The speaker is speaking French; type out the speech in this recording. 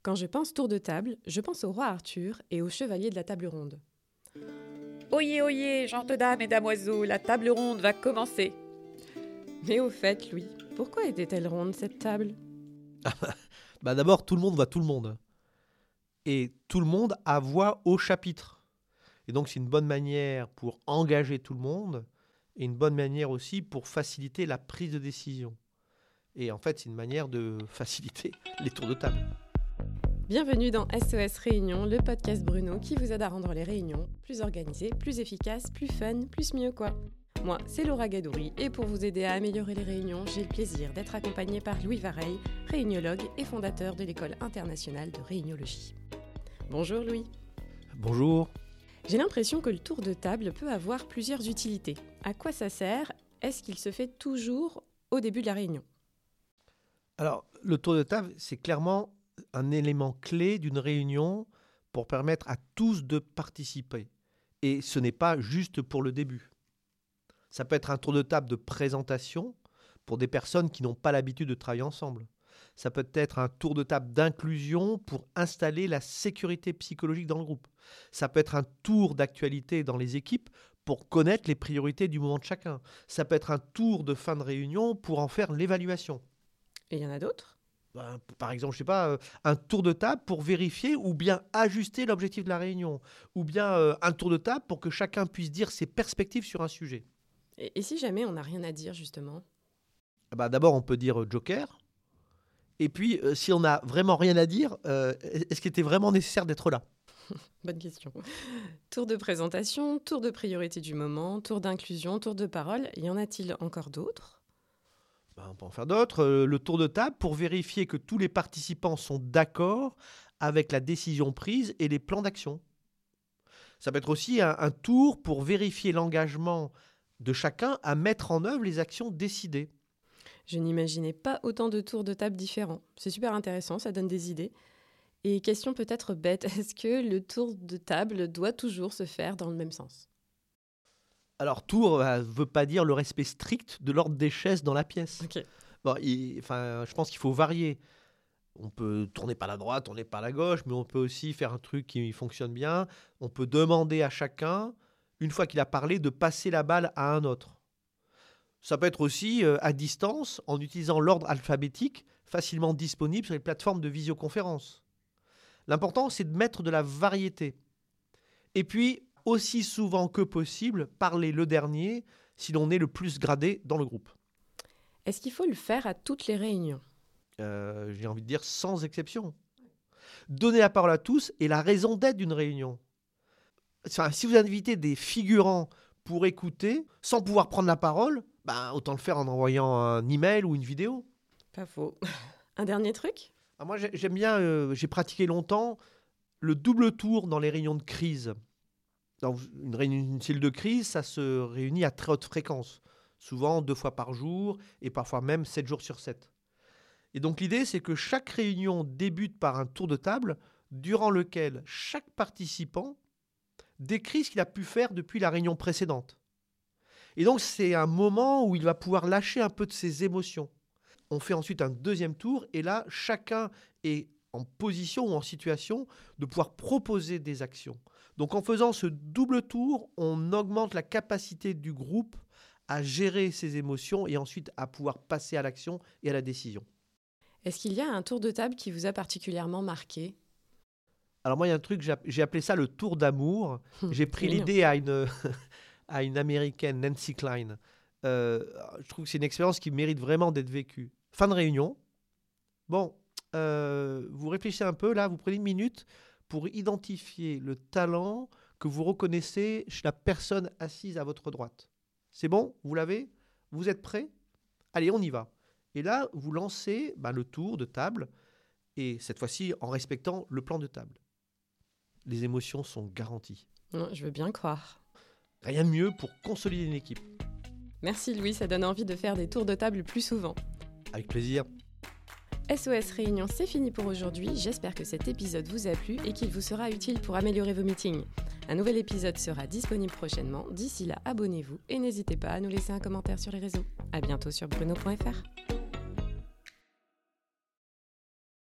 Quand je pense tour de table, je pense au roi Arthur et aux chevaliers de la table ronde. Oyez, oyez, gentes dames et damoiseaux, la table ronde va commencer. Mais au fait, Louis, pourquoi était-elle ronde cette table ? D'abord, tout le monde voit tout le monde. Et tout le monde a voix au chapitre. Et donc, c'est une bonne manière pour engager tout le monde et une bonne manière aussi pour faciliter la prise de décision. Et en fait, c'est une manière de faciliter les tours de table. Bienvenue dans SOS Réunion, le podcast Bruno qui vous aide à rendre les réunions plus organisées, plus efficaces, plus fun, plus mieux quoi. Moi, c'est Laura Gadouri et pour vous aider à améliorer les réunions, j'ai le plaisir d'être accompagnée par Louis Vareille, réuniologue et fondateur de l'École internationale de réuniologie. Bonjour Louis. Bonjour. J'ai l'impression que le tour de table peut avoir plusieurs utilités. À quoi ça sert ? Est-ce qu'il se fait toujours au début de la réunion ? Alors, le tour de table, c'est clairement un élément clé d'une réunion pour permettre à tous de participer. Et ce n'est pas juste pour le début. Ça peut être un tour de table de présentation pour des personnes qui n'ont pas l'habitude de travailler ensemble. Ça peut être un tour de table d'inclusion pour installer la sécurité psychologique dans le groupe. Ça peut être un tour d'actualité dans les équipes pour connaître les priorités du moment de chacun. Ça peut être un tour de fin de réunion pour en faire l'évaluation. Et il y en a d'autres ? Par exemple, un tour de table pour vérifier ou bien ajuster l'objectif de la réunion. Ou bien un tour de table pour que chacun puisse dire ses perspectives sur un sujet. Et si jamais on n'a rien à dire, justement ? D'abord, on peut dire joker. Et puis, si on n'a vraiment rien à dire, est-ce qu'il était vraiment nécessaire d'être là ? Bonne question. Tour de présentation, tour de priorité du moment, tour d'inclusion, tour de parole. Y en a-t-il encore d'autres ? On peut en faire d'autres. Le tour de table pour vérifier que tous les participants sont d'accord avec la décision prise et les plans d'action. Ça peut être aussi un tour pour vérifier l'engagement de chacun à mettre en œuvre les actions décidées. Je n'imaginais pas autant de tours de table différents. C'est super intéressant, ça donne des idées. Et question peut-être bête, est-ce que le tour de table doit toujours se faire dans le même sens ? Alors, tour ne veut pas dire le respect strict de l'ordre des chaises dans la pièce. Ok. Je pense qu'il faut varier. On peut tourner par la droite, tourner par la gauche, mais on peut aussi faire un truc qui fonctionne bien. On peut demander à chacun, une fois qu'il a parlé, de passer la balle à un autre. Ça peut être aussi à distance, en utilisant l'ordre alphabétique facilement disponible sur les plateformes de visioconférence. L'important, c'est de mettre de la variété. Et puis, aussi souvent que possible, parler le dernier si l'on est le plus gradé dans le groupe. Est-ce qu'il faut le faire à toutes les réunions ? J'ai envie de dire sans exception. Donner la parole à tous est la raison d'être d'une réunion. Si vous invitez des figurants pour écouter, sans pouvoir prendre la parole, autant le faire en envoyant un email ou une vidéo. Pas faux. Un dernier truc ? Moi, j'aime bien, j'ai pratiqué longtemps le double tour dans les réunions de crise. Dans une cellule de crise, ça se réunit à très haute fréquence, souvent 2 fois par jour et parfois même 7 jours sur 7. Et donc l'idée, c'est que chaque réunion débute par un tour de table durant lequel chaque participant décrit ce qu'il a pu faire depuis la réunion précédente. Et donc c'est un moment où il va pouvoir lâcher un peu de ses émotions. On fait ensuite un deuxième tour et là, chacun est en position ou en situation de pouvoir proposer des actions. Donc en faisant ce double tour, on augmente la capacité du groupe à gérer ses émotions et ensuite à pouvoir passer à l'action et à la décision. Est-ce qu'il y a un tour de table qui vous a particulièrement marqué ? Alors moi, il y a un truc, j'ai appelé ça le tour d'amour. J'ai pris l'idée à une américaine, Nancy Klein. Je trouve que c'est une expérience qui mérite vraiment d'être vécue. Fin de réunion. Vous réfléchissez un peu, là, vous prenez une minute pour identifier le talent que vous reconnaissez chez la personne assise à votre droite. C'est bon ? Vous l'avez ? Vous êtes prêts ? Allez, on y va. Et là, vous lancez le tour de table, et cette fois-ci en respectant le plan de table. Les émotions sont garanties. Non, je veux bien croire. Rien de mieux pour consolider une équipe. Merci Louis, ça donne envie de faire des tours de table plus souvent. Avec plaisir. SOS Réunion, c'est fini pour aujourd'hui. J'espère que cet épisode vous a plu et qu'il vous sera utile pour améliorer vos meetings. Un nouvel épisode sera disponible prochainement. D'ici là, abonnez-vous et n'hésitez pas à nous laisser un commentaire sur les réseaux. À bientôt sur bruno.fr.